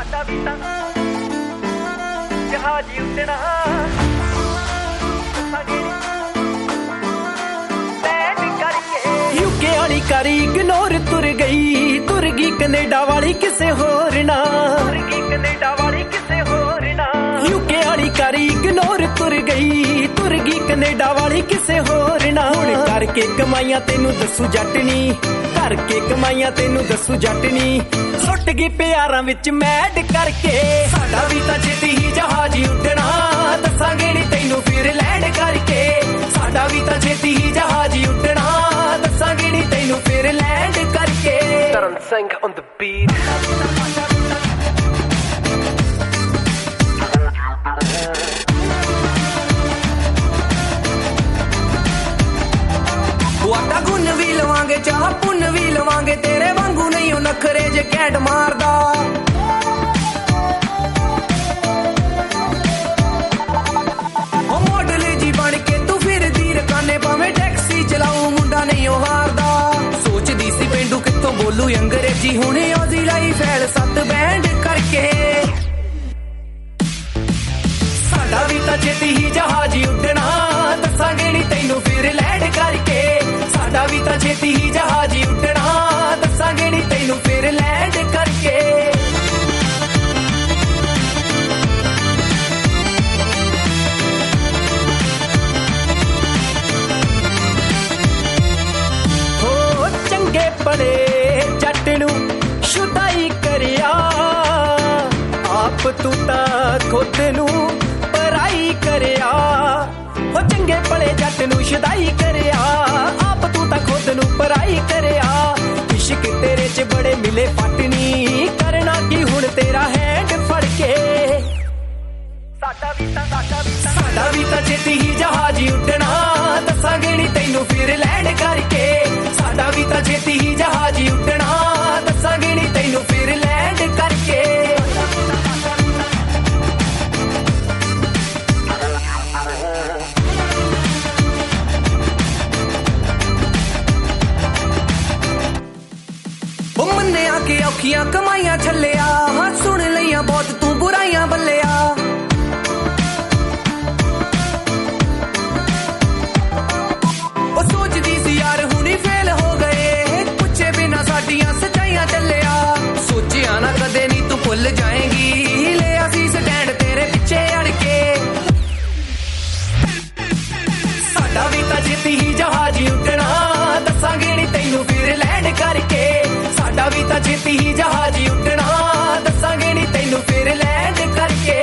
ਸਾਡਾ ਵੀ ਤਾਂ ਜਹਾਜ਼ ਹੀ ਉੱਡਣਾ ਯੂਕੇ ਵਾਲੀ ਕਰੀ ਇਗਨੋਰ ਤੁਰ ਗਈ ਕੈਨੇਡਾ ਵਾਲੀ ਕਿਸੇ ਹੋਰ ਨਾ ਯੂਕੇ ਵਾਲੀ ਕਰੀ ਇਗਨੋਰ ਤੁਰ ਗਈ ਕੈਨੇਡਾ ਵਾਲੀ ਕਿਸੇ ਹੋਰ ਨਾ ਹੁਣ ਕਰਕੇ ਕਮਾਈਆਂ ਤੈਨੂੰ ਦੱਸੂ ਜੱਟ ਨੀ ਕਰਕੇ ਕਮਾਈਆਂ ਤੈਨੂੰ ਦੱਸੂ ਜੱਟ ਨੀ ਸੁੱਟ ਗਈ ਪਿਆਰਾਂ ਵਿੱਚ ਮੈਡ ਕਰਕੇ ਸਾਡਾ ਵੀ ਤਾਂ ਛੇਤੀ ਹੀ ਜਹਾਜ਼ ਹੀ ਉੱਡਣਾ ਦੱਸਾਂਗੇ ਨੀ ਤੈਨੂੰ ਫਿਰ ਲੈਂਡ ਕਰਕੇ ਸਾਡਾ ਵੀ ਤਾਂ ਛੇਤੀ ਹੀ ਜਹਾਜ਼ ਹੀ ਉੱਡਣਾ ਦੱਸਾਂਗੇ ਨੀ ਤੈਨੂੰ ਫਿਰ ਲੈਂਡ ਕਰਕੇ Tarn Singh on the beat ਆਟਾ ਗੁੰਨ ਵੀ ਲਵਾਂਗੇ ਚਾਹ ਪੁੰਨ ਵੀ ਲਵਾਂਗੇ ਤੇਰੇ ਵਾਂਗੂ ਨਹੀਂ ਉਹ ਨਖਰੇ ਜੇ ਕੈਂਟ ਮਾਰਦਾ ਉਹ ਮਾਡਲ ਜੀ ਬਣ ਕੇ ਤੂੰ ਫਿਰਦੀ ਰਕਾਨੇ ਭਾਵੇਂ ਟੈਕਸੀ ਚਲਾਉ ਮੁੰਡਾ ਨਹੀਂ ਉਹ ਹਾਰਦਾ ਸੋਚਦੀ ਸੀ ਪਿੰਡੂ ਕਿੱਥੋਂ ਬੋਲੂ ਅੰਗਰੇਜ਼ੀ ਹੁਣ ਔਜ਼ੀ ਲਾਈ ਫੈਲ 7 ਬੈਂਡ ਕਰਕੇ ਸਾਡਾ ਵੀ ਤਾਂ ਛੇਤੀ ਹੀ ਜਹਾਜ਼ ਹੀ ਉੱਡਣਾ ਦੱਸਾਂਗੇ ਨੀ ਤੈਨੂੰ ਫਿਰ ਲੈਂਡ ਕਰਕੇ ਸਾਡਾ ਵੀ ਤਾਂ ਛੇਤੀ ਹੀ ਜਹਾਜ਼ ਹੀ ਉੱਡਣਾ ਦੱਸਾਂਗੇ ਨੀ ਤੈਨੂੰ ਫਿਰ ਲੈਂਡ ਕਰਕੇ ਹੋ ਚੰਗੇ ਭਲੇ ਜੱਟ ਨੂੰ ਸ਼ੁਦਾਈ ਕਰਿਆ ਆਪ ਤੂੰ ਤਾਂ ਖੁਦ ਨੂੰ ਪਰਾਈ ਕਰਿਆ ਹੋ ਚੰਗੇ ਭਲੇ ਜੱਟ ਨੂੰ ਸ਼ੁਦਾਈ ਕਰਿਆ ਆਪ ਤੂੰ ਤਾਂ ਖੁਦ ਨੂੰ ਪਰਾਈ ਕਰਿਆ ਇਸ਼ਕ ਤੇਰੇ 'ਚ ਬੜੇ ਮਿਲੇ ਫਟਨੀ ਕਰਨਾ ਕੀ ਹੁਣ ਤੇਰਾ ਹੈਂਡ ਫੜ ਕੇ ਸਾਡਾ ਵੀ ਤਾਂ ਛੇਤੀ ਹੀ ਜਹਾਜ਼ ਹੀ ਉੱਡਣਾ ਦੱਸਾਂਗੇ ਨੀ ਤੈਨੂੰ ਫਿਰ ਲੈਂਡ ਕਰਕੇ ਸਾਡਾ ਵੀ ਤਾਂ ਛੇਤੀ ਹੀ ਜਹਾਜ਼ ਹੀ ਉੱਡਣਾ ਦੱਸਾਂਗੇ ਨੀ ਤੈਨੂੰ ਫਿਰ ਲੈਂਡ ਕਰਕੇ ਮੰਨਿਆ ਕਿ ਔਖੀਆਂ ਕਮਾਈਆਂ ਛੱਲਿਆ ਹਾਂ ਸੁਣ ਲਈਆਂ ਬਹੁਤ ਤੂੰ ਬੁਰਾਈਆਂ ਬੱਲਿਆ ਉਹ ਸੋਚਦੀ ਸੀ ਯਾਰ ਹੁਣੀ ਫੇਲ ਹੋ ਗਏ ਪੁੱਛੇ ਬਿਨਾ ਸਾਡੀਆਂ ਸੱਚਾਈਆਂ ਚੱਲਿਆ ਸੋਚਿਆ ਨਾ ਕਦੇ ਨੀ ਤੂੰ ਭੁੱਲ ਜਾਏਂਗੀ ਲਿਆ ਸੀ ਸਟੈਂਡ ਤੇਰੇ ਪਿੱਛੇ ਅੜ ਕੇ ਸਾਡਾ ਵੀ ਤਾਂ ਛੇਤੀ ਹੀ ਜਹਾਜ਼ ਹੀ ਉੱਡਣਾ ਦੱਸਾਂਗੇ ਨੀ ਤੈਨੂੰ ਫਿਰ ਲੈਂਡ ਕਰਕੇ ਸਾਡਾ ਵੀ ਤਾਂ ਛੇਤੀ ਹੀ ਜਹਾਜ਼ ਹੀ ਉੱਡਣਾ ਦੱਸਾਂਗੇ ਨੀ ਤੈਨੂੰ ਫਿਰ ਲੈਂਡ ਕਰਕੇ